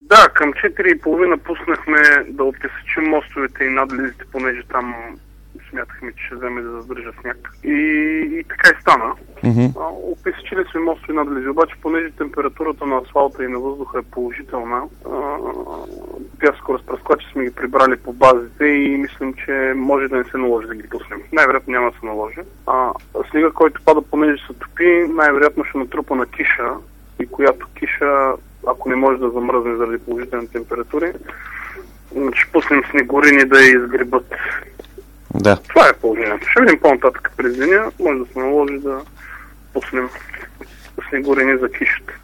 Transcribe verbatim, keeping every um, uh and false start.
Да, към четири и половина пуснахме да отпесъчим мостовете и надлизите, понеже там смятахме, че ще вземе да задържа сняг. И, и така и стана. Mm-hmm. Описачили сме мостови надлизи, обаче понеже температурата на асфалта и на въздуха е положителна, пясъко-разпръсквачи сме ги прибрали по базите и мислим, че може да не се наложи да ги пуснем. Най-вероятно няма да се наложи. А, снега, който пада, понеже се топи, най-вероятно ще натрупа на киша, и която киша, ако не може да замръзне заради положителни температури, ще пуснем снегорини да я изгребат. Да. Това е положението. Ще видим по-нататък през деня, може да се наложи да пуснем снегорини за кишата.